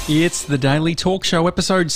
It's the Daily Talk Show, episode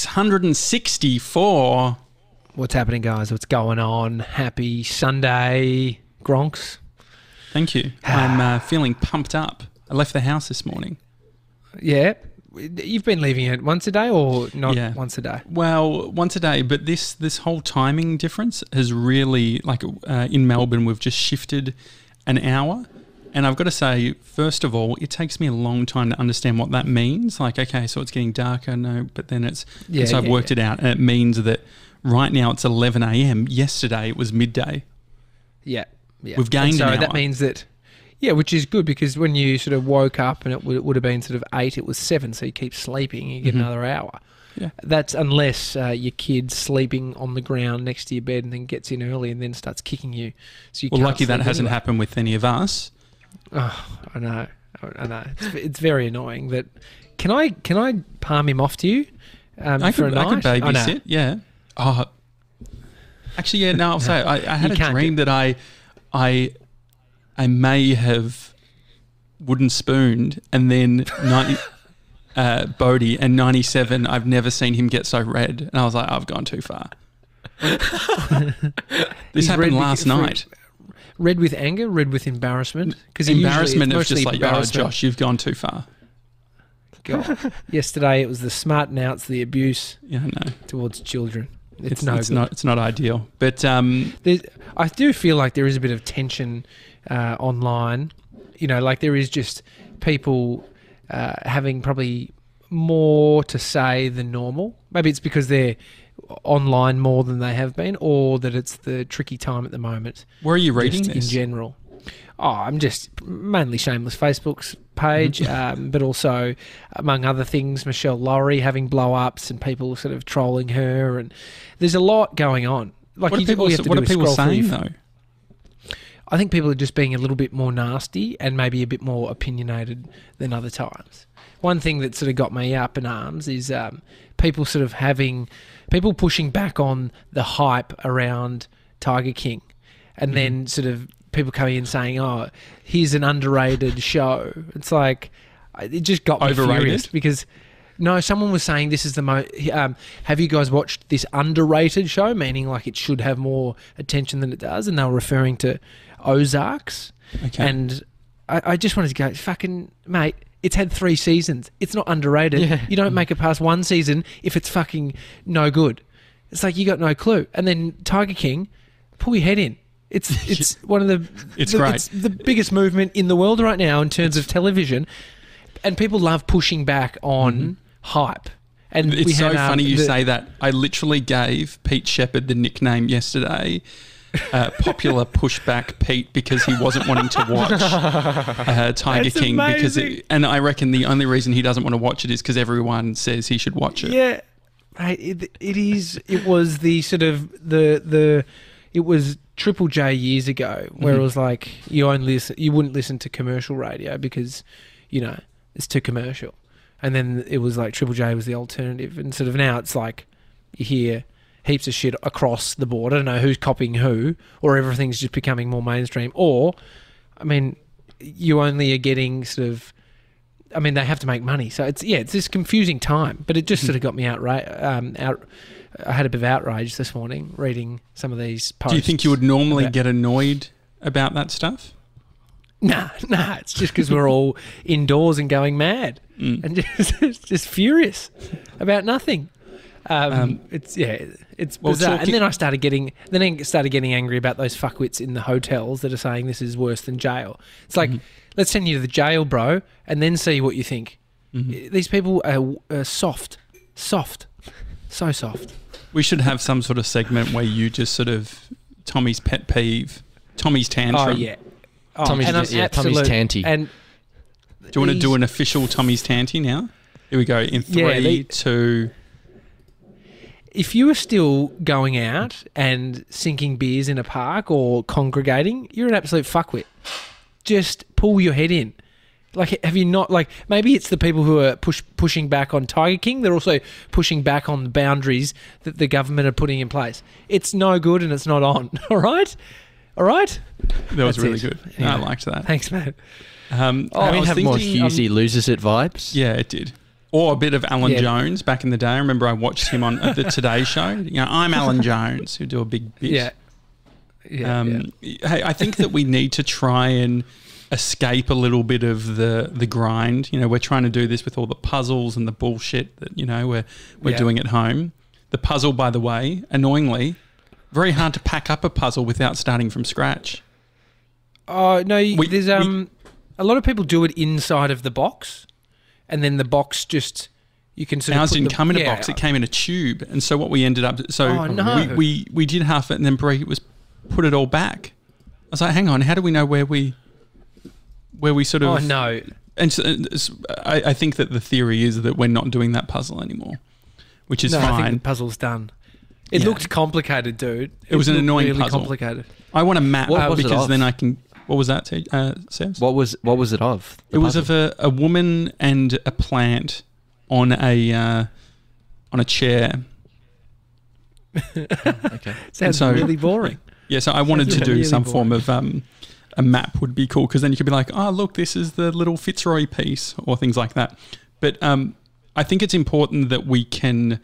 664. What's happening, guys? What's going on? Happy Sunday, Gronks. Thank you. I'm feeling pumped up. I left the house this morning. Yeah. You've been leaving it once a day or not once a day? Well, once a day, but this whole timing difference has really, in Melbourne, we've just shifted an hour. And I've got to say, first of all, it takes me a long time to understand what that means. Like, okay, so it's getting darker, no, but then it's... so I've worked it out, and it means that right now it's 11 a.m. Yesterday it was midday. Yeah. We've gained an hour. So that means that... Yeah, which is good because when you sort of woke up and it would have been sort of 8, it was 7, so you keep sleeping, you get another hour. Yeah. That's unless your kid's sleeping on the ground next to your bed and then gets in early and then starts kicking you. So you well, can't lucky that hasn't happened with any of us. Oh, I know. It's very annoying. That can I palm him off to you for a night? I could babysit. Yeah. Oh, actually, yeah. No, I'll say I had a dream that I may have wooden spooned, and then Bodie and 97. I've never seen him get so red, and I was like, I've gone too far. This happened last night. Red with anger, red with embarrassment. Because embarrassment of just like, oh, Josh, you've gone too far. God. Yesterday it was the smarting outs, the abuse towards children. It's not ideal. But I do feel like there is a bit of tension online. You know, like there is just people having probably more to say than normal. Maybe it's because they're online more than they have been, or that it's the tricky time at the moment. Where are you reading this? In general. Oh, I'm just mainly Shameless Facebook's page, but also, among other things, Michelle Laurie having blow-ups and people sort of trolling her, and there's a lot going on. Like, what are people saying, though? I think people are just being a little bit more nasty and maybe a bit more opinionated than other times. One thing that sort of got me up in arms is people pushing back on the hype around Tiger King, and then sort of people coming in saying, oh, here's an underrated show. It's like, it just got me furious because... No, someone was saying this is the most... have you guys watched this underrated show? Meaning like it should have more attention than it does. And they were referring to Ozarks. Okay. And I just wanted to go, fucking... Mate, it's had 3 seasons. It's not underrated. Yeah. You don't make it past 1 season if it's fucking no good. It's like you got no clue. And then Tiger King, pull your head in. It's one of the... It's great. It's the biggest movement in the world right now in terms of television. And people love pushing back on... hype. And it's so funny you say that. I literally gave Pete Shepherd the nickname yesterday, popular pushback Pete, because he wasn't wanting to watch Tiger King. And I reckon the only reason he doesn't want to watch it is because everyone says he should watch it. Yeah, it was the sort of it was Triple J years ago where it was like you wouldn't listen to commercial radio because it's too commercial. And then it was like Triple J was the alternative. And sort of now it's like you hear heaps of shit across the board. I don't know who's copying who, or everything's just becoming more mainstream. Or, I mean, you only are getting sort of... I mean, they have to make money. So it's this confusing time. But it just sort of got me I had a bit of outrage this morning reading some of these posts. Do you think you would normally get annoyed about that stuff? Nah, it's just because we're all indoors and going mad and just furious about nothing. It's bizarre. And then I started getting angry about those fuckwits in the hotels that are saying this is worse than jail. It's like, let's send you to the jail, bro, and then see what you think. These people are soft, so soft. We should have some sort Segment where you just sort of Tommy's pet peeve, Tommy's tantrum. Oh yeah. Tommy's tanty. And do you want to do an official Tommy's tanty now? Here we go. In 3, 2... If you are still going out and sinking beers in a park or congregating, you're an absolute fuckwit. Just pull your head in. Like, have you not... Like, maybe it's the people who are pushing back on Tiger King. They're also pushing back on the boundaries that the government are putting in place. It's no good and it's not on. All right? That was really good. Anyway, I liked that. Thanks, man. I have more Husey loses it vibes. Yeah, it did. Or a bit of Alan Jones back in the day. I remember I watched him on the Today Show. I'm Alan Jones, who do a big bit. Hey, I think that we need to try and escape a little bit of the grind. We're trying to do this with all the puzzles and the bullshit that we're doing at home. The puzzle, by the way, annoyingly, very hard to pack up a puzzle without starting from scratch. Oh no, there's a lot of people do it inside of the box, and then the box just you can sort of. Ours didn't come in a box; it came in a tube, and so what we ended up. So we did half it, and then Brie was put it all back. I was like, hang on, how do we know where we sort of? Oh no! And so, I think that the theory is that we're not doing that puzzle anymore, which is fine. I think the puzzle's done. It looked complicated, dude. It was an annoying really puzzle. Complicated. I want a map because then I can. What was that, Sebs? What was it of? It was of a woman and a plant on a chair. Okay. Sounds really boring. Yeah, so I wanted to do really some form of a map would be cool because then you could be like, oh, look, this is the little Fitzroy piece or things like that. But I think it's important that we can.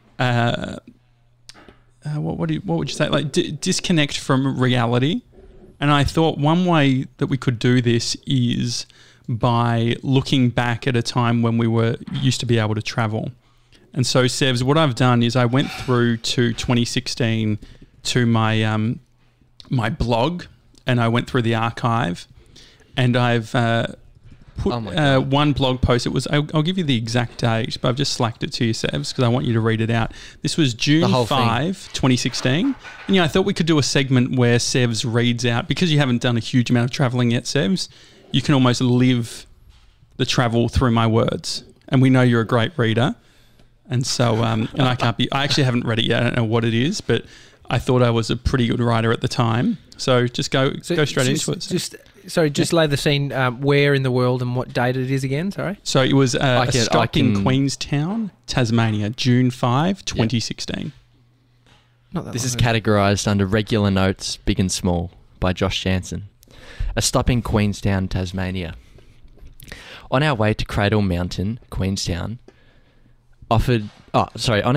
What would you say? Like disconnect from reality. And I thought one way that we could do this is by looking back at a time when we used to be able to travel. And so, Sevs, what I've done is I went through to 2016 to my my blog, and I went through the archive, and I've put one blog post. It was I'll give you the exact date, but I've just slacked it to you, Sevs, because I want you to read it out. This was June 5, 2016. And I thought we could do a segment where Sevs reads out, because you haven't done a huge amount of travelling yet, Sevs, you can almost live the travel through my words. And we know you're a great reader. And so, and I actually haven't read it yet. I don't know what it is, but I thought I was a pretty good writer at the time. So just go straight into it. Just lay the scene. Where in the world and what date it is again? Sorry. So it was a stop in Queenstown, Tasmania, June 5, 2016. This is categorised under regular notes, big and small, by Josh Jansen. A stop in Queenstown, Tasmania. On our way to Cradle Mountain, Queenstown offered our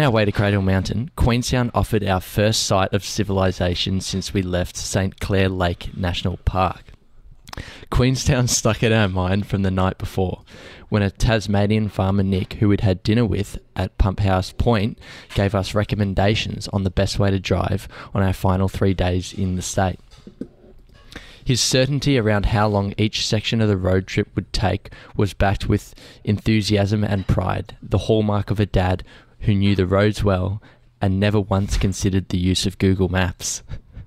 first sight of civilization since we left St. Clair Lake National Park. Queenstown stuck in our mind from the night before, when a Tasmanian farmer Nick, who we'd had dinner with at Pump House Point, gave us recommendations on the best way to drive on our final 3 days in the state. His certainty around how long each section of the road trip would take was backed with enthusiasm and pride, the hallmark of a dad who knew the roads well and never once considered the use of Google Maps.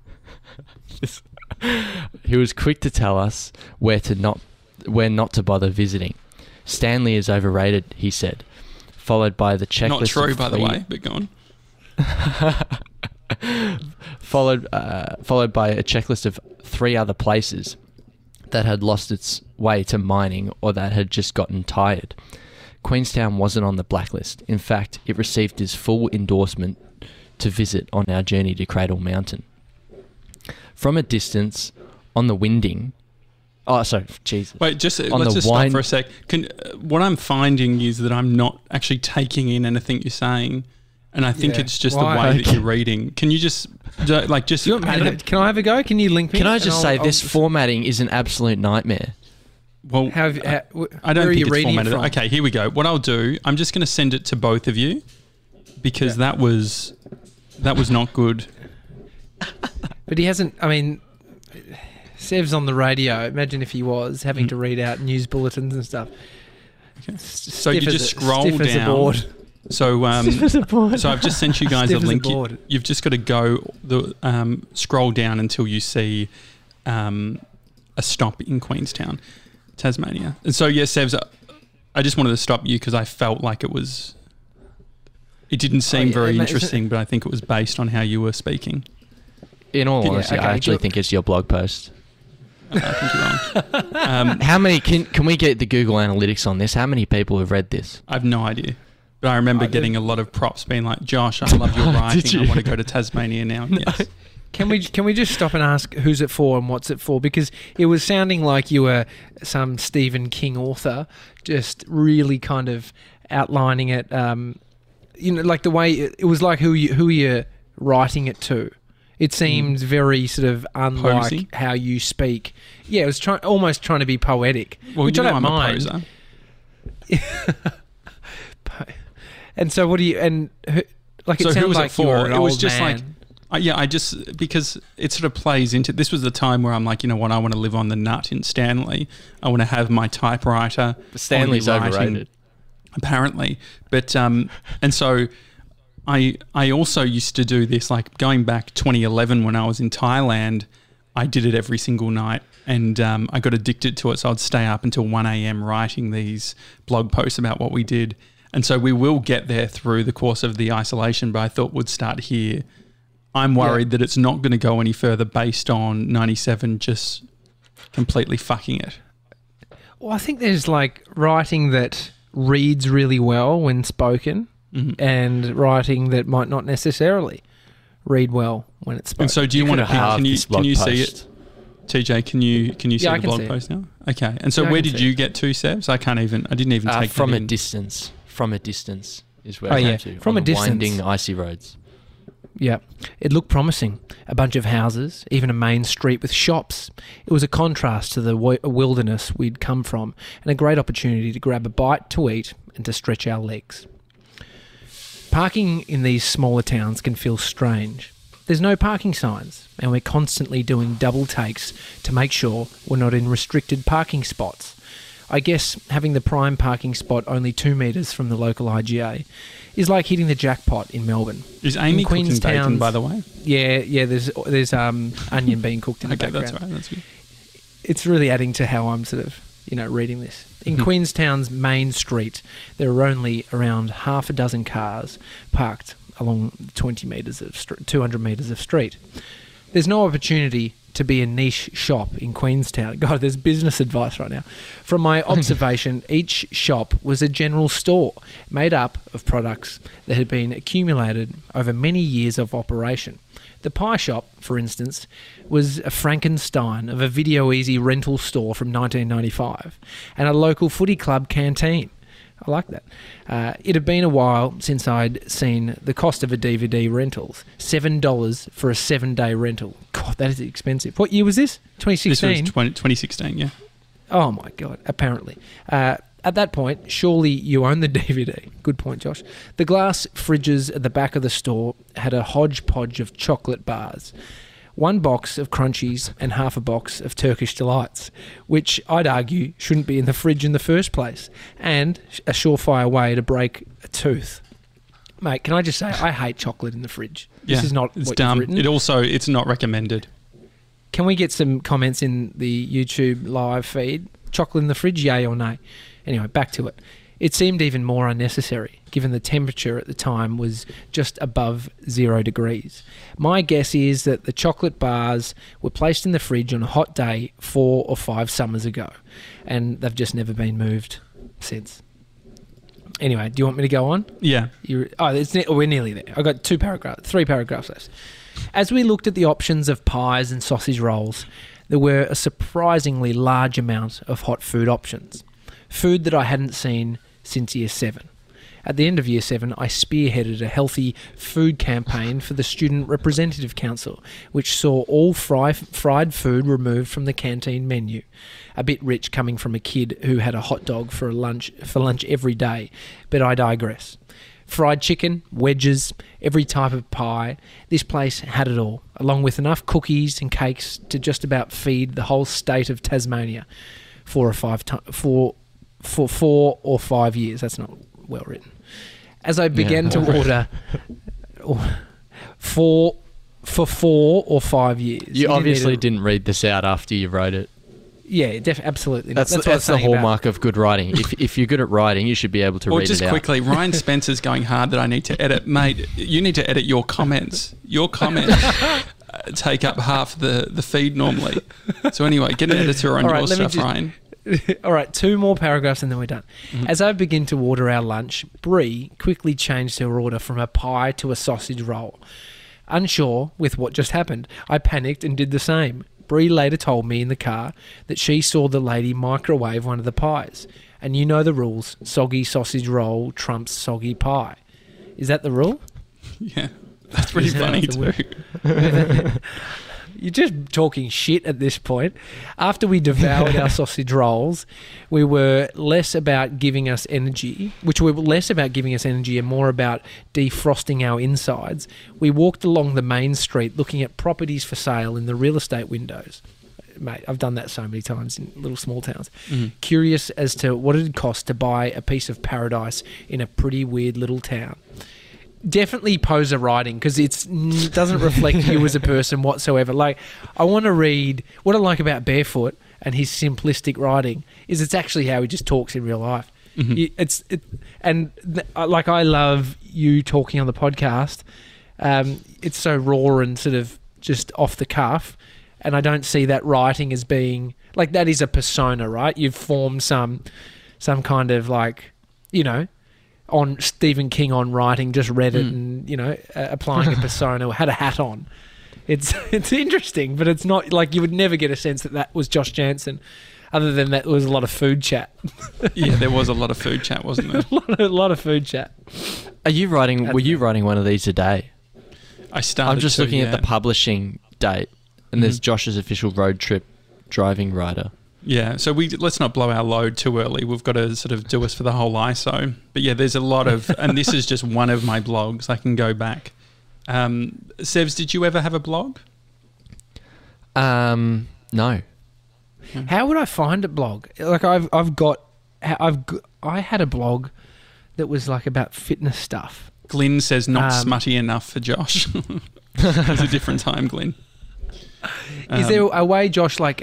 He was quick to tell us where not to bother visiting. Stanley is overrated, he said, followed by the checklist. Not true, by the way, but go on. Followed by a checklist of 3 other places that had lost its way to mining or that had just gotten tired. Queenstown wasn't on the blacklist. In fact, it received his full endorsement to visit on our journey to Cradle Mountain. From a distance, on the winding... Oh, sorry, Jesus. Wait, let's just stop for a sec. What I'm finding is that I'm not actually taking in anything you're saying, and I think it's just the way that you're reading. Can you just can I have a go? Can you link me? Can I just say this formatting is an absolute nightmare? Well, I don't think it's formatted. Okay, here we go. What I'll do, I'm just going to send it to both of you because that was not good. But he hasn't. I mean, Sev's on the radio. Imagine if he was having to read out news bulletins and stuff. Okay. So you just scroll down. So I've just sent you guys a link. You've just got to go scroll down until you see a stop in Queenstown, Tasmania. And so yes, Sevs, I just wanted to stop you because I felt like it didn't seem very interesting, but I think it was based on how you were speaking. In all honesty, I actually think it's your blog post. I think you're wrong. How many can we get the Google Analytics on this? How many people have read this? I have no idea. But I remember getting a lot of props being like, Josh, I love your writing. I want to go to Tasmania now. Yes. Can we just stop and ask who's it for and what's it for? Because it was sounding like you were some Stephen King author, just really kind of outlining it. Like the way it was like who you're writing it to. It seemed very sort of unlike Posy? how you speak. Yeah, it was almost trying to be poetic, Well, which you I know don't I'm mind. a poser. And so, what do you and who, like? It So who sounds was like it for? you're an It was old just man. I just because it sort of plays into. This was the time where I'm like, you know what? I want to live on the nut in Stanley. I want to have my typewriter. Stanley's I wanna be writing, overrated. apparently. But and so I also used to do this, like going back 2011 when I was in Thailand. I did it every single night, and I got addicted to it. So I'd stay up until 1 a.m. writing these blog posts about what we did. And so we will get there through the course of the isolation, but I thought we'd start here. I'm worried that it's not going to go any further based on 97 just completely fucking it. Well, I think there's like writing that reads really well when spoken, and writing that might not necessarily read well when it's spoken. And so do you want to could have can you, this blog can you see post. it? TJ, can you see I the can blog see it. post now? Okay. And so Yeah, I where can did see you it. get to, Sebs? I didn't even take From that a in. distance. From a distance is where Oh, I yeah. came to. From on a the distance. winding, icy roads. Yeah, it looked promising. A bunch of houses, even a main street with shops. It was a contrast to the wilderness we'd come from, and a great opportunity to grab a bite to eat and to stretch our legs. Parking in these smaller towns can feel strange. There's no parking signs, and we're constantly doing double takes to make sure we're not in restricted parking spots. I guess having the prime parking spot only 2 metres from the local IGA is like hitting the jackpot in Melbourne. Is Amy in cooking bacon, Queenstown's- by the way? Yeah. There's onion being cooked in the Okay, background. that's right. That's good. It's really adding to how I'm sort of reading this. In Queenstown's main street, there are only around half a dozen cars parked along 200 metres of street. There's no opportunity to be a niche shop in Queenstown. God, there's business advice right now. From my observation, each shop was a general store made up of products that had been accumulated over many years of operation. The pie shop, for instance, was a Frankenstein of a Video Easy rental store from 1995 and a local footy club canteen. I like that. It had been a while since I'd seen the cost of a DVD rentals. $7 for a 7-day rental. God, that is expensive. What year was this? This 2016? was 2016, yeah. Oh my God, apparently. At that point, surely you own the DVD. Good point, Josh. The glass fridges at the back of the store had a hodgepodge of chocolate bars. 1 box of Crunchies and half a box of Turkish Delights, which I'd argue shouldn't be in the fridge in the first place, and a surefire way to break a tooth. Mate, can I just say, I hate chocolate in the fridge. This is not it's what dumb. you've written. It's not recommended. Can we get some comments in the YouTube live feed? Chocolate in the fridge, yay or nay? Anyway, back to it. It seemed even more unnecessary, given the temperature at the time was just above 0 degrees. My guess is that the chocolate bars were placed in the fridge on a hot day 4 or 5 summers ago, and they've just never been moved since. Anyway, do you want me to go on? Yeah. We're nearly there. I've got 3 paragraphs left. As we looked at the options of pies and sausage rolls, there were a surprisingly large amount of hot food options. Food that I hadn't seen since Year 7. At the end of Year 7, I spearheaded a healthy food campaign for the Student Representative Council, which saw all fried food removed from the canteen menu. A bit rich coming from a kid who had a hot dog for lunch every day, but I digress. Fried chicken, wedges, every type of pie. This place had it all, along with enough cookies and cakes to just about feed the whole state of Tasmania for 4 or 5 years. That's not well written. As I began to order for 4 or 5 years. You obviously didn't read this out after you wrote it. Yeah, absolutely. That's what I was the saying about- hallmark of good writing. If you're good at writing, you should be able to Or read just it out. quickly, Ryan Spencer's going hard that I need to edit. Mate, you need to edit your comments. Your comments take up half the feed normally. So anyway, get an editor on All right, your let me stuff, just- Ryan. All right, 2 more paragraphs and then we're done. As I begin to order our lunch, Brie quickly changed her order from a pie to a sausage roll. Unsure with what just happened, I panicked and did the same. Bree later told me in the car that she saw the lady microwave one of the pies. And you know the rules. Soggy sausage roll trumps soggy pie. Is that the rule? Yeah. That's pretty funny too. You're just talking shit at this point. After we devoured our sausage rolls, we were less about giving us energy, and more about defrosting our insides. We walked along the main street looking at properties for sale in the real estate windows. Mate, I've done that so many times in little small towns. Curious as to what it'd cost to buy a piece of paradise in a pretty weird little town. Definitely poser writing, because it doesn't reflect you as a person whatsoever. Like, I want to read what I like about Barefoot and his simplistic writing is it's actually how he just talks in real life. I love you talking on the podcast. It's so raw and sort of just off the cuff, and I don't see that writing as being like that is a persona, right? You've formed some kind of like, you know, on Stephen King on writing, just read it and, you know, applying a persona or had a hat on. It's interesting, but it's not like you would never get a sense that was Josh Jansen, other than that there was a lot of food chat. Yeah, there was a lot of food chat, wasn't there? a lot of food chat. Were you writing one of these a day? I started I'm just looking at the publishing date, and there's Josh's official road trip driving writer. Yeah, so let's not blow our load too early. We've got to sort of do us for the whole ISO. But yeah, there's a lot of, and this is just one of my blogs. I can go back. Sevs, did you ever have a blog? No. How would I find a blog? Like I had a blog that was like about fitness stuff. Glyn says not smutty enough for Josh. It's a different time, Glyn. Is there a way, Josh, like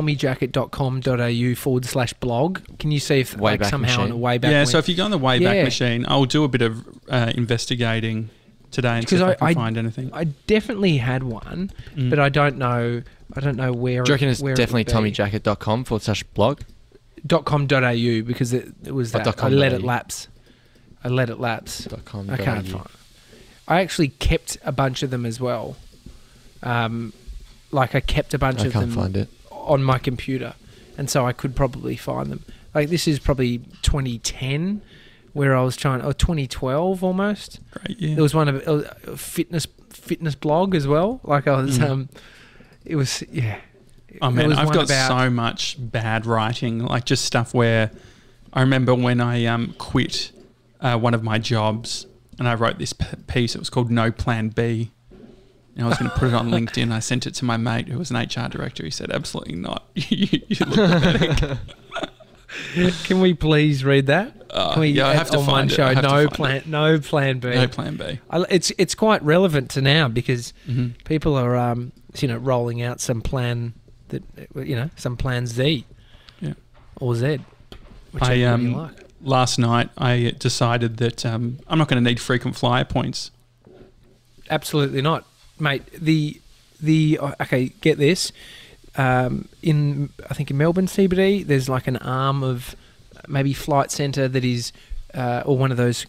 tommyjacket.com.au/blog? Can you see if like somehow on a Wayback? Yeah, so if you go on the Wayback Machine, I'll do a bit of investigating today and see if I can find anything. I definitely had one, but I don't know where. Do you reckon it's definitely tommyjacket.com/blog? .com.au because it was that. I let it lapse. I can't find it. I actually kept a bunch of them as well. Like I kept a bunch of them find it on my computer, and so I could probably find them. Like this is probably 2010, where I was trying, or 2012 almost. Great, yeah. There was one of a fitness blog as well. Like I was, it was Oh man, I've got so much bad writing, like just stuff where I remember when I quit one of my jobs, and I wrote this piece. It was called No Plan B. And I was going to put it on LinkedIn. I sent it to my mate who was an HR director. He said, absolutely not. You look pathetic. Can we please read that? I have to find it. No plan B. No Plan B. It's quite relevant to now because people are rolling out some plan that some plan Z, or Z. Whichever you like. Last night I decided that I'm not going to need frequent flyer points. Absolutely not. Mate, okay, get this. I think in Melbourne CBD, there's like an arm of maybe Flight Centre that is, or one of those,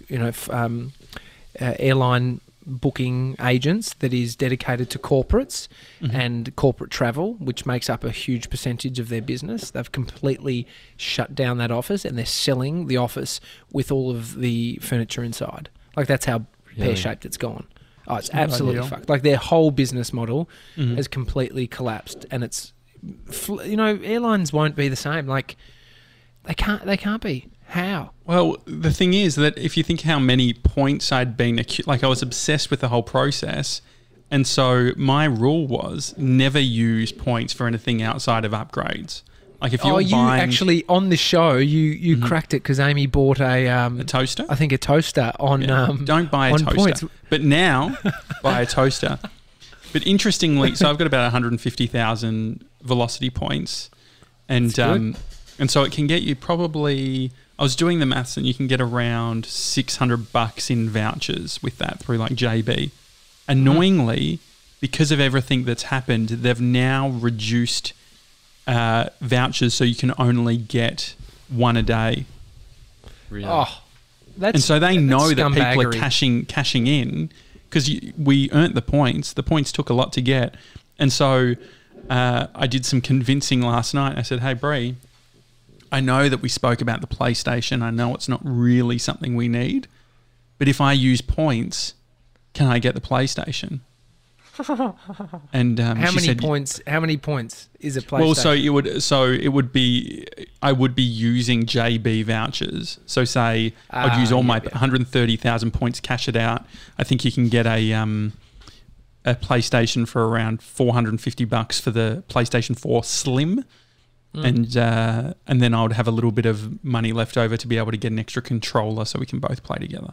airline booking agents that is dedicated to corporates and corporate travel, which makes up a huge percentage of their business. They've completely shut down that office and they're selling the office with all of the furniture inside. Like that's how pear-shaped it's gone. Oh, it's absolutely fucked. Like their whole business model has completely collapsed, and it's, airlines won't be the same. Like they can't be. How? Well, the thing is that if you think how many points I'd been, like I was obsessed with the whole process, and so my rule was never use points for anything outside of upgrades. Like if you're buying, actually on the show, you cracked it because Amy bought a toaster. I think a toaster on. Don't buy a toaster, points. But now buy a toaster. But interestingly, so I've got about 150,000 velocity points, and so it can get you probably. I was doing the maths, and you can get around $600 in vouchers with that through like JB. Annoyingly, because of everything that's happened, they've now reduced vouchers so you can only get one a day. Really? Oh, and so they know that people are cashing in because we earned the points. The points took a lot to get. And so I did some convincing last night. I said, hey, Bree, I know that we spoke about the PlayStation. I know it's not really something we need. But if I use points, can I get the PlayStation? And how she many said, points? How many points is a PlayStation? Well, it would be I would be using JB vouchers. So say I'd use all my 130,000 points, cash it out. I think you can get a PlayStation for around $450 for the PlayStation 4 Slim. And then I would have a little bit of money left over to be able to get an extra controller so we can both play together.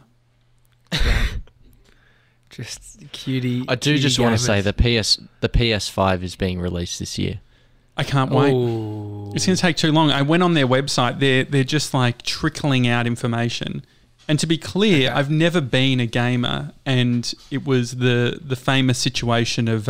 Just cutie. I do cutie just want gamers. to say the PS5 is being released this year. I can't wait. Ooh. It's going to take too long. I went on their website. They're just like trickling out information. And to be clear, I've never been a gamer, and it was the famous situation of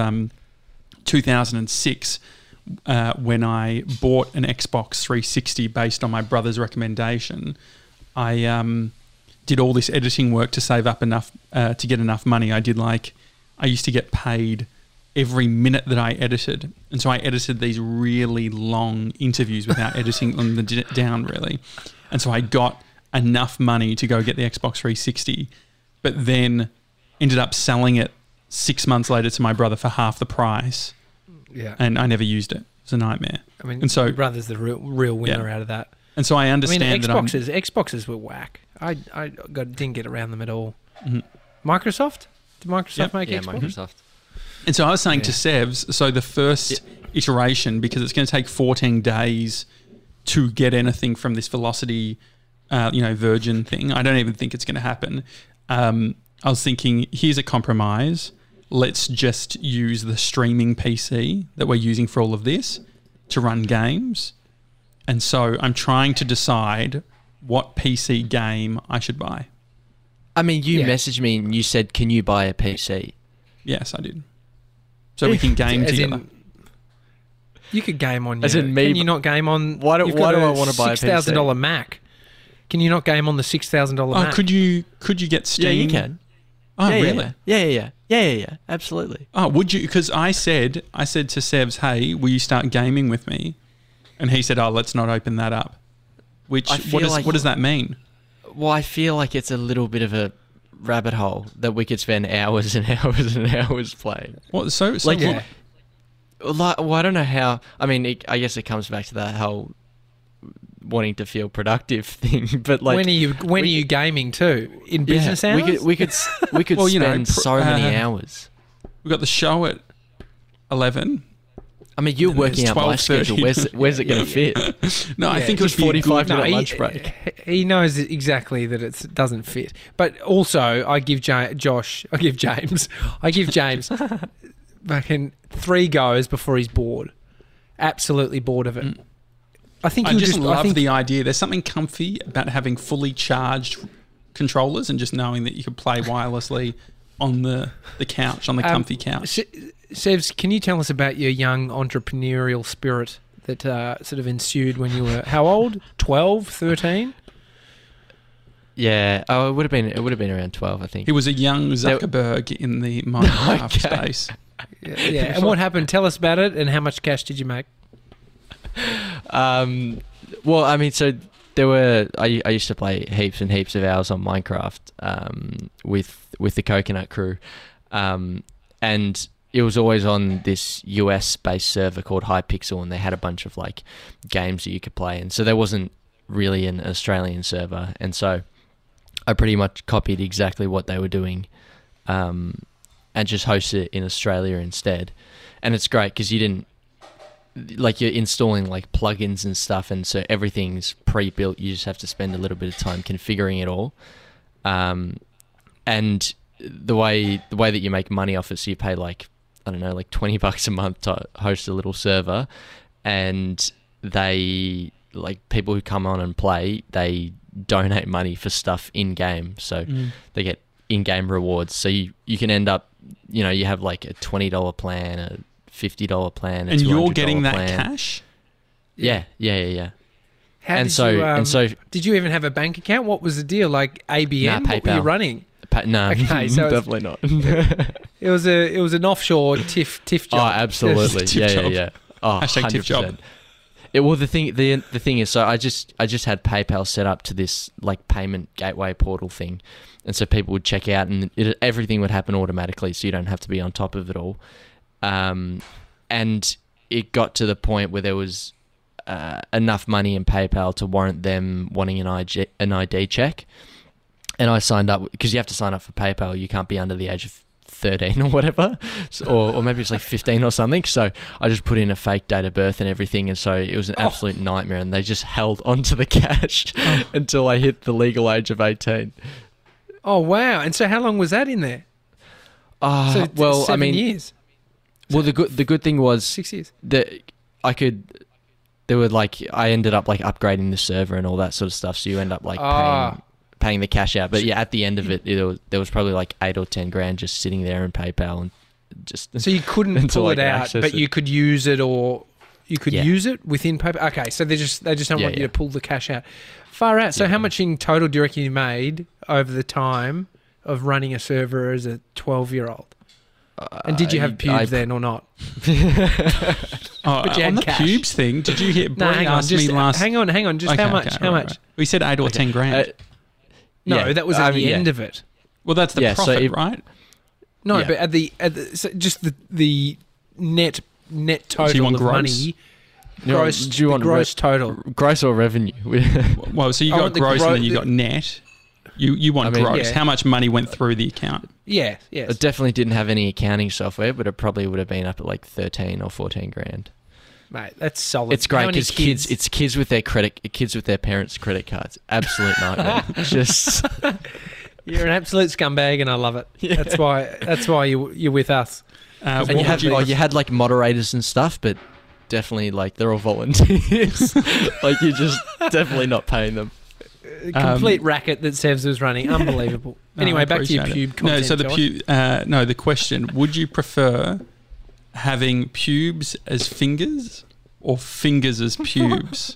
2006 when I bought an Xbox 360 based on my brother's recommendation. I did all this editing work to save up enough to get enough money. I used to get paid every minute that I edited. And so I edited these really long interviews without editing them down, really. And so I got enough money to go get the Xbox 360, but then ended up selling it 6 months later to my brother for half the price. Yeah. And I never used it. It was a nightmare. I mean, and so, your brother's the real winner out of that. And so I understand Xboxes were whack. I didn't get around them at all. Mm-hmm. Microsoft? Did Microsoft make Xbox? Microsoft. And so I was saying to Sevs, so the first iteration, because it's going to take 14 days to get anything from this Velocity, Virgin thing. I don't even think it's going to happen. I was thinking, here's a compromise. Let's just use the streaming PC that we're using for all of this to run games. And so I'm trying to decide what PC game I should buy. I mean, you messaged me and you said, can you buy a PC? Yes, I did. So we can game together. You could game on As your... in me, can you not game on... Why do I want to buy a PC? $6,000 Mac. Can you not game on the $6,000 Mac? Could you get Steam? Yeah, you can. Oh, really? Yeah. Absolutely. Oh, would you? Because I said to Sevs, hey, will you start gaming with me? And he said, oh, let's not open that up. What does that mean? Well, I feel like it's a little bit of a rabbit hole that we could spend hours and hours and hours playing. What? So I don't know how. I mean, I guess it comes back to that whole wanting to feel productive thing. But like, when are you gaming too? In business hours? We could well, spend so many hours. We've got the show at 11. I mean, you're working out my 12:30. schedule. Where's it going to fit? No, I think it was 45-minute lunch break. He knows exactly that it doesn't fit. But also, I give James fucking 3 goes before he's bored. Absolutely bored of it. I think I just love the idea. There's something comfy about having fully charged controllers and just knowing that you can play wirelessly on the couch, on the comfy couch. Sevs, can you tell us about your young entrepreneurial spirit that sort of ensued when you were how old? 12, 13? Yeah. Oh, it would have been around 12, I think. He was a young Zuckerberg in the Minecraft space. Yeah. And what happened? Tell us about it. And how much cash did you make? Well, I mean, so there were. I used to play heaps and heaps of hours on Minecraft with the Coconut Crew, and it was always on this US-based server called Hypixel, and they had a bunch of like games that you could play. And so there wasn't really an Australian server, and so I pretty much copied exactly what they were doing, and just hosted it in Australia instead. And it's great because you didn't. Like, you're installing like plugins and stuff, and so everything's pre-built. You just have to spend a little bit of time configuring it all, and the way that you make money off it, so you pay like, I don't know, like $20 a month to host a little server, and they, like, people who come on and play, they donate money for stuff in game, so they get in-game rewards. So you can end up, you have like a $20 plan, a $50 plan, and you're getting that cash. Yeah. How did you even have a bank account? What was the deal? Like ABN? Nah, PayPal. What were you running? No, Okay, so it's- definitely not. It was an offshore TIFF Oh, job. absolutely. Tip job. Yeah. Oh, Hashtag tip 100%. job. Well, the thing is, so I just had PayPal set up to this like payment gateway portal thing, and so people would check out, and everything would happen automatically, so you don't have to be on top of it all. And it got to the point where there was enough money in PayPal to warrant them wanting an ID check, and I signed up because you have to sign up for PayPal. You can't be under the age of 13 or whatever, or maybe it's like 15 or something. So I just put in a fake date of birth and everything, and so it was an absolute nightmare, and they just held onto the cash until I hit the legal age of 18. Oh wow! And so how long was that in there? So Well, 7 I mean, years, well, the good thing was 6 years. that there were like, I ended up like upgrading the server and all that sort of stuff, so you end up like paying the cash out. But yeah, at the end of it, there was probably like 8 or 10 grand just sitting there in PayPal, and just So you couldn't until pull I it could out, access but it. you could use it, or you could Yeah. use it within PayPal. Okay, so they just don't Yeah, want you yeah. to pull the cash out. Far out. So Yeah. how much in total do you reckon you made over the time of running a server as a 12-year-old? And did you have pubes then or not? Oh, But you had on the cash. pubes thing, did you hear? No, Brett hang on. asked Just me last. hang on. Just Okay, how much? okay, How right, much? right. We said 8 or 10 grand. No, Yeah, that was I at the mean, yeah. end of it. Well, that's the Yeah, so profit, it- right? No, Yeah. but at the so just the net total want of gross? money. You want- Gross, do you the want gross total. gross or revenue? Well, so you I got want the gross and then gro- you the- got net. You want I mean, gross. yeah. How much money went through the account? Yeah, yes. It definitely didn't have any accounting software, but it probably would have been up at like 13 or 14 grand. Mate, that's solid. It's great How many because it's kids with their parents' credit cards. Absolute nightmare. Just You're an absolute scumbag, and I love it. Yeah. That's why you're with us. And and you had like moderators and stuff, but definitely like they're all volunteers. Like you're just definitely not paying them. A complete racket that Sevs was running. Unbelievable. Anyway, back to your pube content. No, so the Josh. the question: would you prefer having pubes as fingers or fingers as pubes?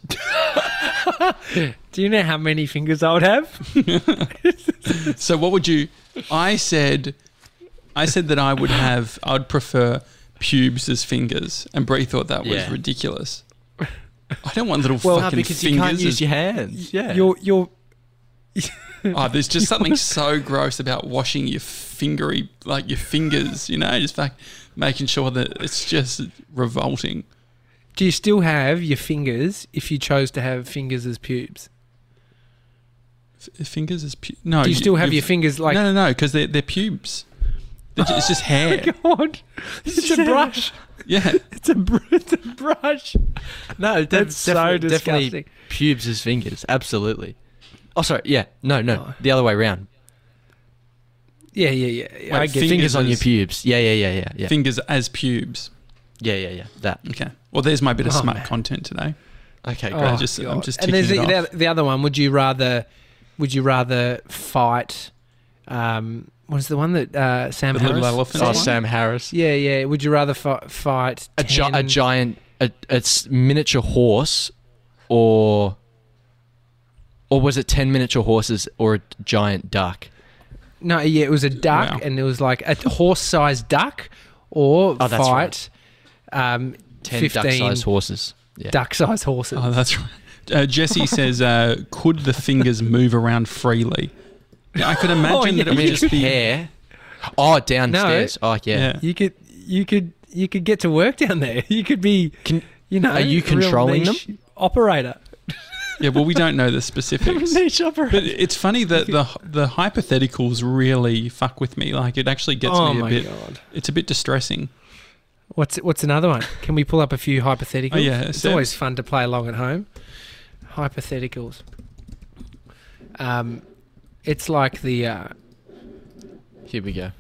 Do you know how many fingers I would have? So what would you? I said that I'd prefer pubes as fingers, and Bree thought that was Yeah. ridiculous. I don't want little Well, fucking because fingers. you can't use your hands. Yeah. You're Oh, there's just something so gross about washing your fingers, just like making sure that it's just revolting. Do you still have your fingers if you chose to have fingers as pubes? Fingers as no. Do you still have you've- your fingers like? No, because they're pubes. It's just hair. God, it's a brush. Yeah. It's a brush. No, That's so definitely disgusting. pubes as fingers. Absolutely. Oh, sorry. Yeah. No. Oh. The other way around. Yeah. I get Fingers on your as- pubes. Yeah. Fingers as pubes. Yeah. That. Okay. Well, there's my bit of Oh, smart man. content today. Okay, great. Oh, I'm just God. ticking and there's it off. the other one. Would you rather fight? What is the one that Sam The Harris? little elephant Oh, one? Sam Harris. Yeah. Would you rather fight A 10 giant, it's miniature horse, or was it 10 miniature horses or a giant duck? No, yeah, it was a duck, Wow. and it was like a horse-sized duck, or Oh, that's fight 10 15 duck-sized horses. Yeah. duck-sized horses. Oh, that's right. Jesse says, could the fingers move around freely? Yeah, I could imagine yeah. that it I would mean, just be... hair. Oh, downstairs. Oh, yeah. You could get to work down there. You could be, Can- are are you controlling them? Operator. Yeah, well, we don't know the specifics. Niche operator. But it's funny that the hypotheticals really fuck with me. Like, it actually gets Oh me a my bit... God. It's a bit distressing. What's another one? Can we pull up a few hypotheticals? Oh, yeah, It's Seb. always fun to play along at home. Hypotheticals. It's like the Here we go.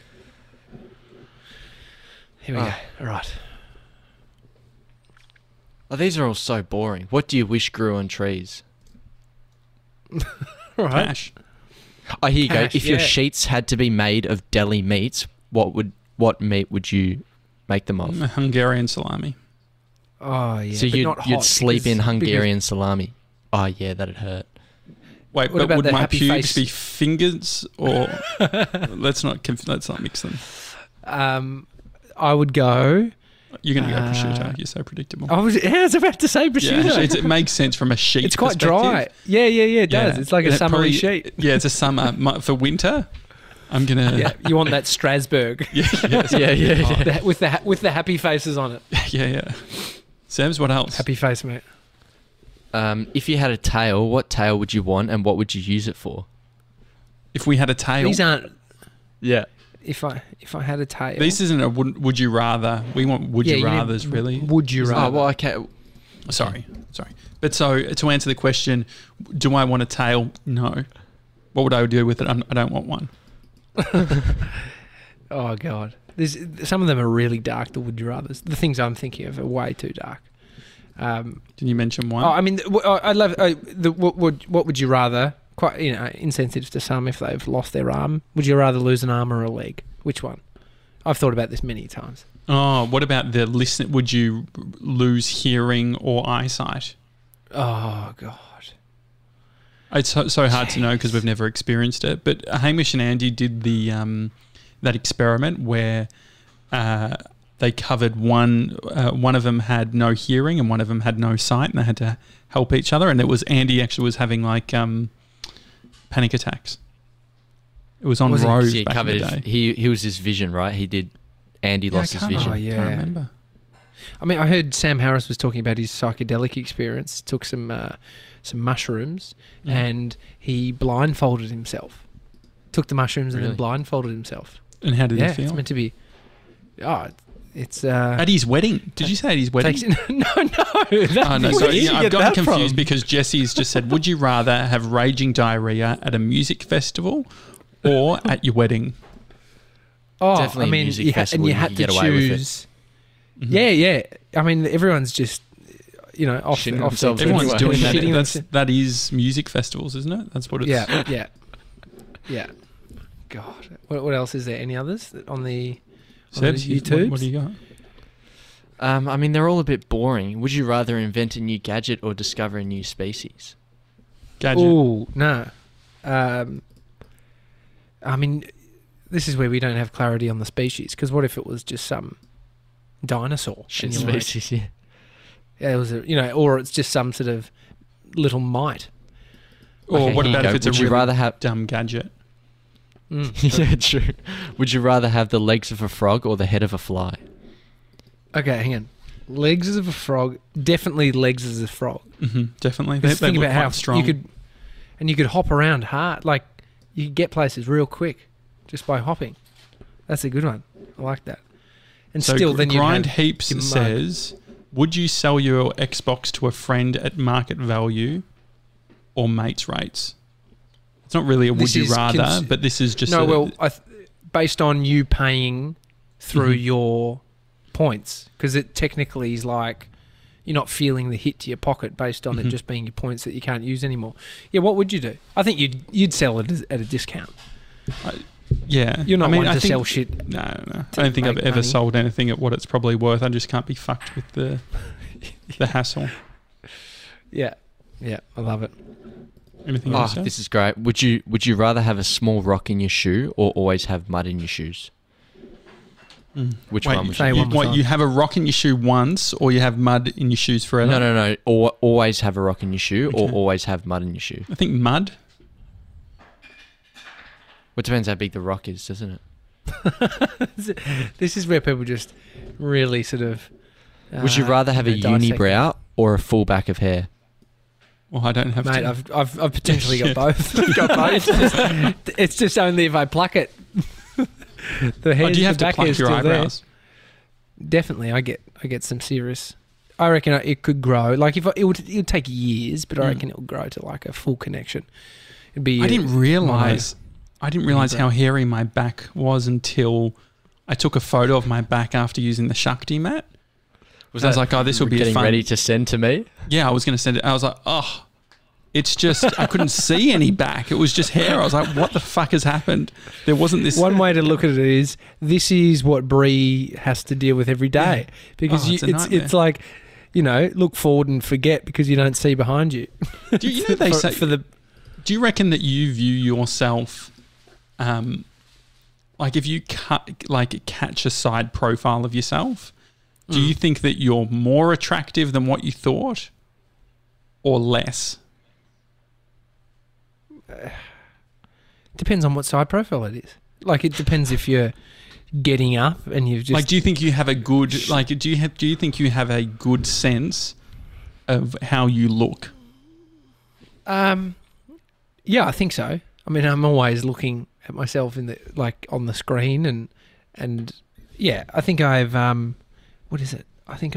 here we go. All right. Oh, these are all so boring. What do you wish grew on trees? All right. Cash. Oh, here you Cash, go. If your yeah. sheets had to be made of deli meats, what meat would you make them of? Hungarian salami. Oh yeah. So but you'd not hot sleep in because- Hungarian salami. Oh yeah, that'd hurt. Wait, What but about would the my happy pubes face? be fingers or let's not mix them. I would go. You're going to go prosciutto. You're so predictable. I was about to say prosciutto. Yeah, it makes sense from a sheet. It's quite perspective. dry. Yeah, it does. Yeah. It's like a And it summery probably- sheet. Yeah, it's a summer. For winter, I'm gonna. Yeah, you want that Strasbourg Yeah. with the happy faces on it. yeah. Sebs, what else? Happy face, mate. If you had a tail, what tail would you want, and what would you use it for? If we had a tail, These aren't. Yeah. If I had a tail. this isn't a would you rather. We want would you rather's really. Would you rather? Oh well, okay. Sorry. But so to answer the question, do I want a tail? No. What would I do with it? I don't want one. Oh god, some of them are really dark. The would you rather's. The things I'm thinking of are way too dark. Did you mention one? Oh, I mean, I love what would you rather? Quite insensitive to some if they've lost their arm. Would you rather lose an arm or a leg? Which one? I've thought about this many times. Oh, what about the listen? Would you lose hearing or eyesight? Oh god. It's so hard to know because we've never experienced it. But Hamish and Andy did the that experiment where they covered one of them had no hearing and one of them had no sight, and they had to help each other. And it was Andy actually was having like panic attacks. It was on Was he? Rove He back in the day. He was his vision, right? Andy lost his vision. Oh, yeah. Can't remember. I mean, I heard Sam Harris was talking about his psychedelic experience. Took some mushrooms and he blindfolded himself. Took the mushrooms and then Really? blindfolded himself. And how did Yeah, he feel? it's meant to be. Oh, it's At his wedding. Did you say at his wedding? no. Oh, no, Where sorry. did you I've get gotten that confused from? because Jesse's just said, would you rather have raging diarrhea at a music festival or at your wedding? Oh, Definitely I a mean, music festival, you you had can to get away with it. choose. Yeah. I mean, everyone's just, off Shitting off themselves Everyone's anyway. doing that. Shitting That is music festivals, isn't it? That's what it's. Yeah. God, what else is there? Any others on the Sebs, YouTubes? what do you got? I mean, they're all a bit boring. Would you rather invent a new gadget or discover a new species? Gadget. Oh no. I mean, this is where we don't have clarity on the species. Because what if it was just some dinosaur? Shit and you're like, species, yeah. yeah, it was or it's just some sort of little mite. Or Okay, what here you about go. if it's a Would you really rather have? dumb gadget? Yeah, true. Would you rather have the legs of a frog or the head of a fly? Okay, hang on. Legs of a frog. Definitely legs as a frog. Definitely. Just think look about how quite strong. you could hop around hard. Like you could get places real quick just by hopping. That's a good one. I like that. And So still, then you Grind have Heaps your mug. says, would you sell your Xbox to a friend at market value or mates rates? It's not really a would This you is rather, but this is just based on you paying through Mhm. your points, because it technically is like you're not feeling the hit to your pocket based on it Mhm. just being your points that you can't use anymore. Yeah, what would you do? I think you'd sell it at a discount. yeah. You're not I mean, one I to think, sell shit. No. to I don't think I've make ever money. sold anything at what it's probably worth. I just can't be fucked with the hassle. Yeah, I love it. Anything Oh, else? Jeff? this is great. Would you rather have a small rock in your shoe or always have mud in your shoes? Which Wait, one would say you? one more what, time. you have a rock in your shoe once, or you have mud in your shoes forever? No. Or always have a rock in your shoe, or Okay. always have mud in your shoe. I think mud. Well, it depends how big the rock is, doesn't it? This is where people just really sort of. Would you rather have a dissect. unibrow or a full back of hair? Well, I don't have Mate, to. I've potentially got both. It's just only if I pluck it. The hair, Do you have the to back pluck hair's your still there. eyebrows? Definitely, I get some serious. I reckon it could grow. Like it would take years, but I reckon it will grow to like a full connection. It'd be. I didn't realize how hairy my back was until I took a photo of my back after using the Shakti mat. I was like, oh, this will be getting fun. ready to send to me. Yeah, I was going to send it. I was like, oh, it's just, I couldn't see any back. It was just hair. I was like, what the fuck has happened? There wasn't this. One way to look at it is this is what Bree has to deal with every day because Oh, it's a nightmare. it's like, look forward and forget because you don't see behind you. Do you know they say for the Do you reckon that you view yourself, like if you catch a side profile of yourself, do you think that you're more attractive than what you thought, or less? Depends on what side profile it is. Like, it depends if you're getting up and you've just... Like, do you think you have a good... Like, do you think you have a good sense of how you look? Yeah, I think so. I mean, I'm always looking at myself in the on the screen, and yeah, I think I've what is it? I think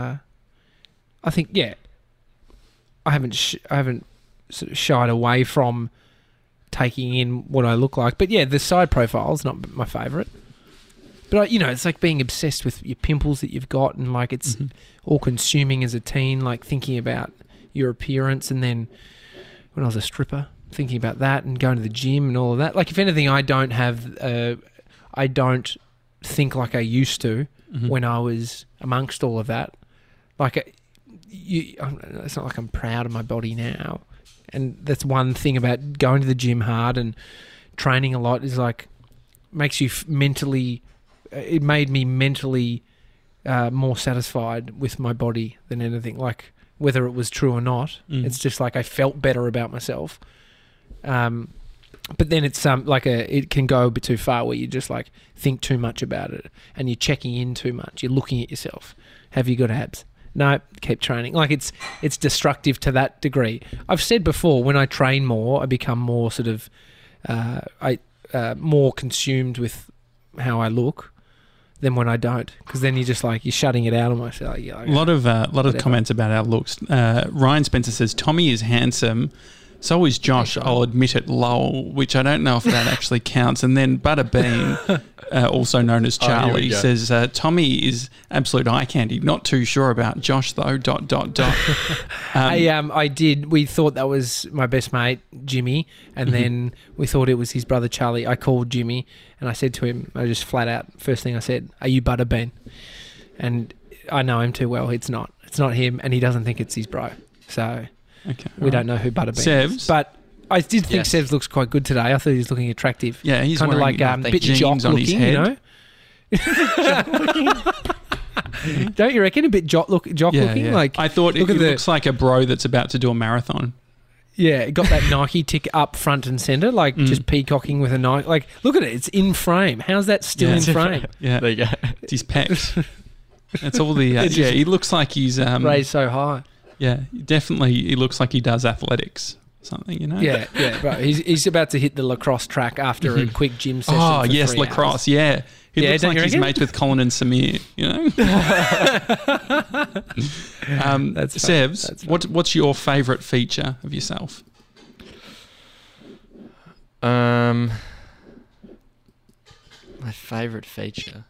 yeah, I haven't sort of shied away from taking in what I look like, but yeah, the side profile is not my favourite. But it's like being obsessed with your pimples that you've got, and like it's all consuming as a teen, like thinking about your appearance, and then when I was a stripper, thinking about that and going to the gym and all of that. Like, if anything, I don't think like I used to when I was amongst all of that. Like, it's not like I'm proud of my body now. And that's one thing about going to the gym hard and training a lot, is like, makes you mentally... It made me mentally more satisfied with my body than anything. Like, whether it was true or not, it's just like I felt better about myself. But then it's it can go a bit too far, where you just like think too much about it and you're checking in too much. You're looking at yourself. Have you got abs? No, keep training. Like, it's destructive to that degree. I've said before, when I train more, I become more sort of more consumed with how I look than when I don't, because then you're just like, you're shutting it out almost. Like, a lot of comments about our looks. Ryan Spencer says Tommy is handsome, so is Josh. I'll admit it, lol, which I don't know if that actually counts. And then Butterbean, also known as Charlie, says Tommy is absolute eye candy. Not too sure about Josh though. ... We thought that was my best mate Jimmy, and then we thought it was his brother Charlie. I called Jimmy and I said to him, I just flat out, first thing I said, "Are you Butterbean?" And I know him too well. It's not him, and he doesn't think it's his bro. So we don't know who Butterbean is. But I did think Sevs looks quite good today. I thought he was looking attractive. Yeah, he's kind of like a bit jock on looking, his head. Don't you reckon? A bit jock looking. Yeah. Like, I thought it looks like a bro that's about to do a marathon. Yeah, it got that Nike tick up front and centre, like just peacocking with a Nike. Like, look at it, it's in frame. How's that still in frame? Yeah, there you go. It's his pecs. That's all the... he looks like he's... raised so high. Yeah, definitely he looks like he does athletics. Something, Yeah, but he's about to hit the lacrosse track after a quick gym session. Oh, yes, lacrosse, hours. yeah. He looks like he's reckon? mates with Colin and Samir, That's Sevs, what's your favourite feature of yourself? My favourite feature...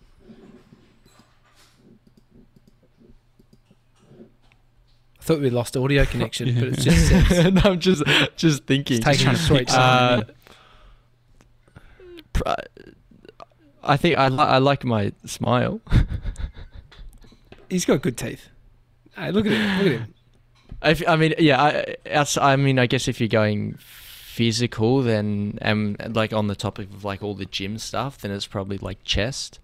I thought we lost audio connection, but it's just Sevs. No, I'm just thinking. It's taking a sweet I think I like my smile. He's got good teeth. Hey, look at him. I guess if you're going physical, then like on the topic of like all the gym stuff, then it's probably like chest.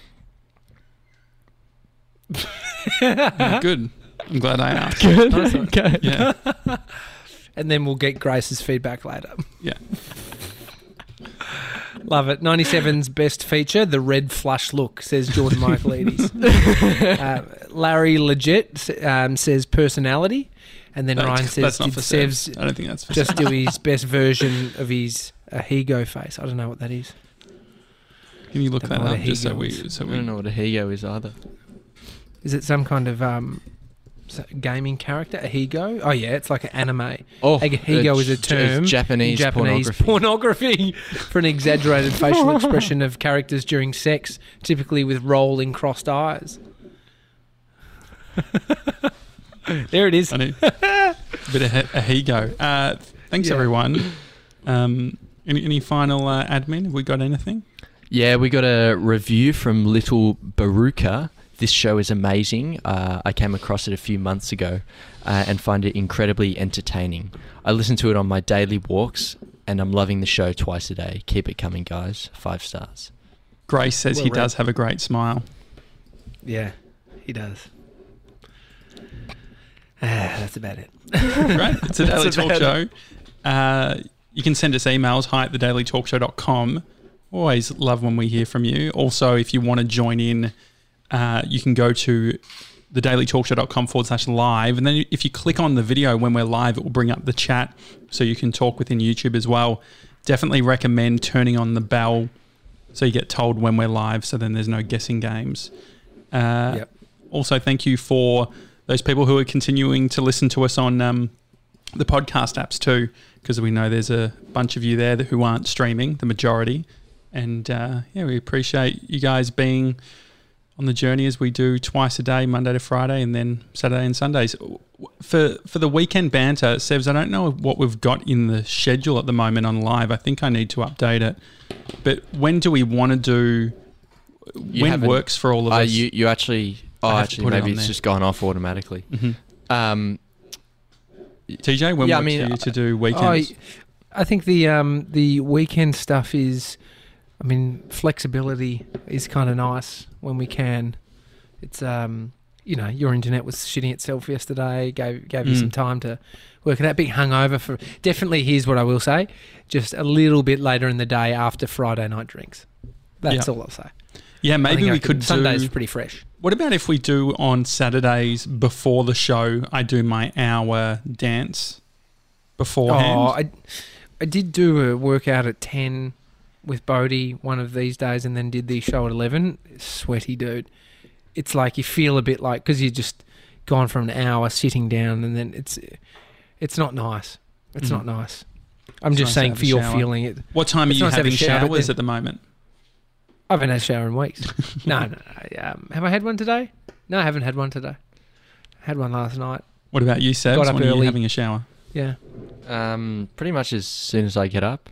Good. I'm glad I asked. Good. Nice one. Okay. Yeah. And then we'll get Grace's feedback later. Yeah. Love it. 97's best feature, the red flush look, says Jordan Michaelides. Larry Legit says personality. And then Ryan says, did Sevs I don't think that's for just do his best version of his Ahigo face? I don't know what that is. Can you look that up just so we... I don't know what Ahigo is either. Is it some kind of gaming character? Ahigo? Oh, yeah, it's like an anime. Oh, Ahigo is a term. Japanese pornography for an exaggerated facial expression of characters during sex, typically with rolling crossed eyes. There it is. A bit of Ahigo. Thanks, everyone. Any final admin? Have we got anything? Yeah, we got a review from Little Baruka. This show is amazing. I came across it a few months ago and find it incredibly entertaining. I listen to it on my daily walks, and I'm loving the show twice a day. Keep it coming, guys. 5 stars. Grace says Well he read. does have a great smile. Yeah, he does. That's about it. Great. It's a Daily That's Talk about Show. You can send us emails, hi@thedailytalkshow.com. Always love when we hear from you. Also, if you want to join in, you can go to thedailytalkshow.com/live. And then if you click on the video when we're live, it will bring up the chat so you can talk within YouTube as well. Definitely recommend turning on the bell so you get told when we're live, so then there's no guessing games. Yep. Also, thank you for those people who are continuing to listen to us on the podcast apps too, because we know there's a bunch of you there who aren't streaming, the majority. And we appreciate you guys being on the journey as we do twice a day, Monday to Friday, and then Saturday and Sundays. For the weekend banter, Sevs, I don't know what we've got in the schedule at the moment on live. I think I need to update it. But when do we want to do? When works for all of us? You actually... Oh, actually, maybe it's just gone off automatically. Mm-hmm. TJ, when works for you to do weekends? I think the weekend stuff is, flexibility is kind of nice when we can. It's your internet was shitting itself yesterday. Gave you some time to work it out. Big hungover for definitely. Here's what I will say: just a little bit later in the day after Friday night drinks. That's all I'll say. Yeah, maybe we could do... Sunday's pretty fresh. What about if we do on Saturdays before the show, I do my hour dance beforehand? Oh, I did do a workout at 10 with Bodie one of these days and then did the show at 11. Sweaty, dude. It's like you feel a bit like... Because you've just gone from an hour sitting down and then it's not nice. It's not nice. I'm just saying for your feeling... it. What time are you having showers at the moment? I haven't had a shower in weeks. No. Have I had one today? No, I haven't had one today. I had one last night. What about you, Sebs? Got up when are early. you having a shower? Yeah. Pretty much as soon as I get up.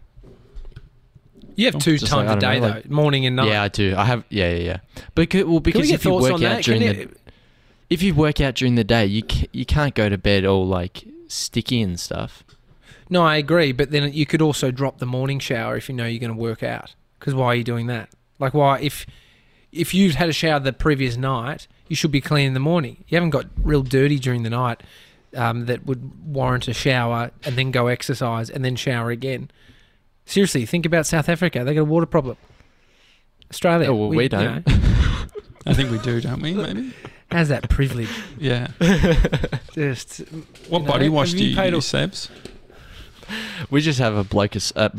You have two Just times like, a day, like, though, morning and night. Yeah, I do. I have. Yeah. Because Can we if get you thoughts work on out that? during if you work out during the day, you can't go to bed all like sticky and stuff. No, I agree, but then you could also drop the morning shower if you know you're going to work out. Because why are you doing that? Like, why if you've had a shower the previous night, you should be clean in the morning. You haven't got real dirty during the night that would warrant a shower and then go exercise and then shower again. Seriously, think about South Africa. They got a water problem. Australia. Oh, well, we don't. You know, I think we do, don't we? Maybe. has that privilege. Yeah. Just What body wash do you paid use, Sebs? We just have a bloke.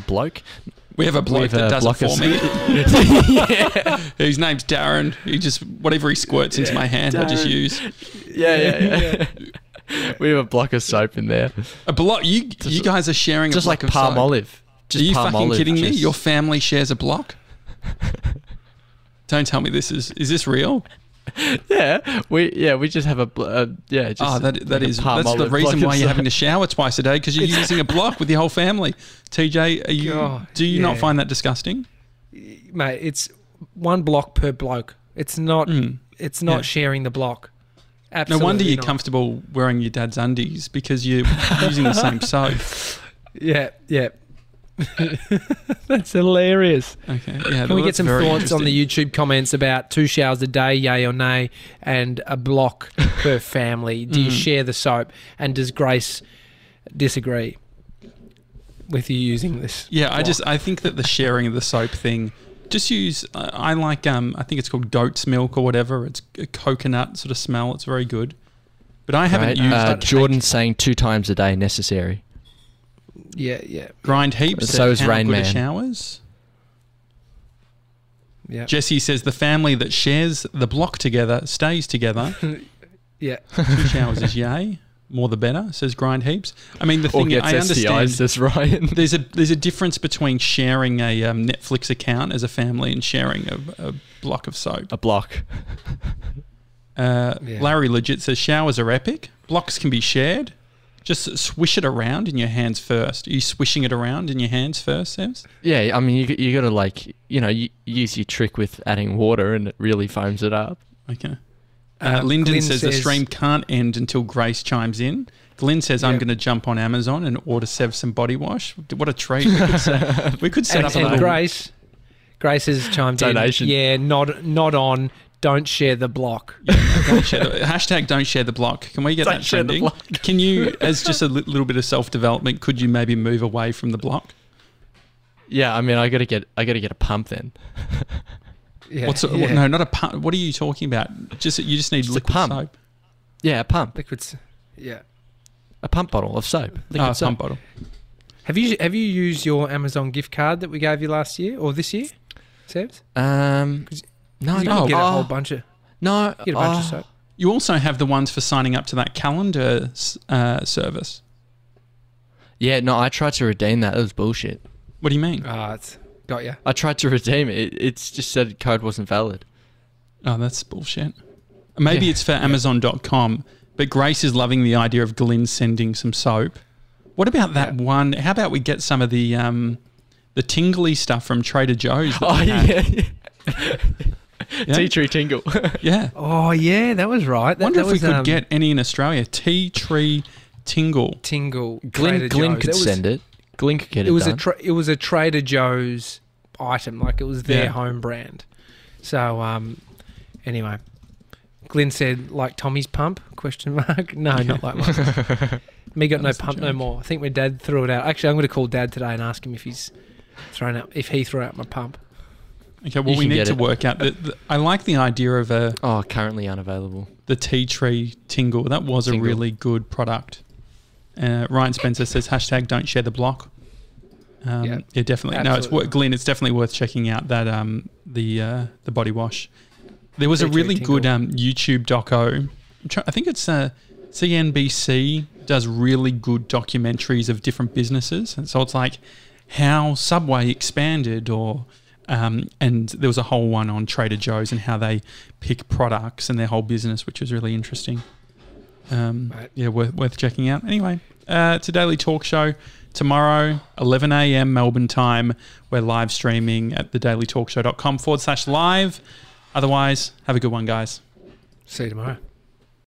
We have a bloke that does it for me. Whose name's Darren. He just, whatever he squirts into my hand, I just use. Yeah. We have a block of soap in there. A block? You guys are sharing Just a like block of palm soap. olive. Just Are you palm fucking olive, kidding me? just- Your family shares a block? Don't tell me this is this real? Yeah, we just have just That's palm the olive reason block why of you're having to soap. shower twice a day, because you're using a block with your whole family. TJ, do you not find that disgusting? mate, it's one block per bloke. It's not it's not sharing the block. Absolutely No wonder you're not. comfortable wearing your dad's undies, because you're using the same soap. Yeah. That's hilarious. Okay. Yeah. Can we get that's some very thoughts on interesting. the YouTube comments about 2 showers a day, yay or nay, and a block per family? Do you share the soap? And does Grace disagree with you using this? Yeah, block? I think that the sharing of the soap thing, just use, I like, I think it's called goat's milk or whatever. It's a coconut sort of smell. It's very good. But I haven't used it. Jordan's saying 2 times a day necessary. Yeah. Grind heaps. So is how Rain good are Man. showers. Yeah. Jesse says the family that shares the block together stays together. Yeah. 2 showers is yay. More the better, says Grind Heaps. I mean, the Or thing gets I STIs, understand, says Ryan. there's a difference between sharing a Netflix account as a family and sharing a block of soap. A block. Larry Legit says showers are epic. Blocks can be shared. Just swish it around in your hands first. Are you swishing it around in your hands first, Sebs? Yeah, I mean, you got to you use your trick with adding water and it really foams it up. Okay. Lyndon Glenn says the stream can't end until Grace chimes in. Glenn says, I'm Yep. going to jump on Amazon and order Sev some body wash. What a treat. We could set up a And little... Grace has chimed Donation. in. Yeah, not on. Don't share the block. Hashtag don't share the block. Can we get Don't that share the trending? block. Can you, as just a little bit of self-development, could you maybe move away from the block? Yeah, I mean, I gotta get a pump then. Yeah, No, not a pump. What are you talking about? You just need Just a liquid pump. soap. Yeah, a pump. liquids. Yeah. A pump bottle of soap. Oh, Liquid a soap. pump bottle. Have you used your Amazon gift card that we gave you last year or this year, Sebs? No, You no. can get a whole bunch of No, get a bunch of soap. You also have the ones for signing up to that calendar service. Yeah, no, I tried to redeem that. It was bullshit. What do you mean? It's got you. I tried to redeem it. It's just said code wasn't valid. Oh, that's bullshit. Maybe Yeah. it's for Amazon.com, but Grace is loving the idea of Glenn sending some soap. What about that one? How about we get some of the tingly stuff from Trader Joe's? That Oh, we had? yeah. Yeah. Tea tree tingle. Yeah. Oh yeah, that was right. That, Wonder that if we was, could get any in Australia. Tea tree tingle. Tingle. Glenn Trader could Joe's. That was- send it. Glenn could get it, It was done. it was a Trader Joe's item, like it was their Yeah. home brand. So anyway, Glenn said like Tommy's pump? Question mark? No, not like mine. Me got no was a pump no joke. more. I think my dad threw it out. Actually, I'm going to call Dad today and ask him if he threw out my pump. Okay, well, You we can need get to it. work out. I like the idea of Oh, currently unavailable. the tea tree tingle. That was Tingle. a really good product. Ryan Spencer says, hashtag don't share the block. Yeah. Yeah, definitely. No, Absolutely. Glenn, it's definitely worth checking out that the body wash. There was a Tea tree really tingle. good YouTube doco. I think it's CNBC does really good documentaries of different businesses. And so it's like how Subway expanded and there was a whole one on Trader Joe's and how they pick products and their whole business, which was really interesting. Right. Yeah, worth checking out. Anyway, it's a daily talk show. Tomorrow, 11 a.m. Melbourne time, we're live streaming at thedailytalkshow.com/live. Otherwise, have a good one, guys. See you tomorrow.